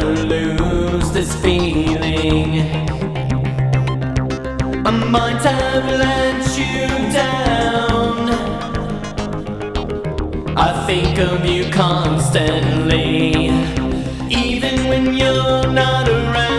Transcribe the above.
lose this feeling. My mind have let you down. I think of you constantly, even when you're not around.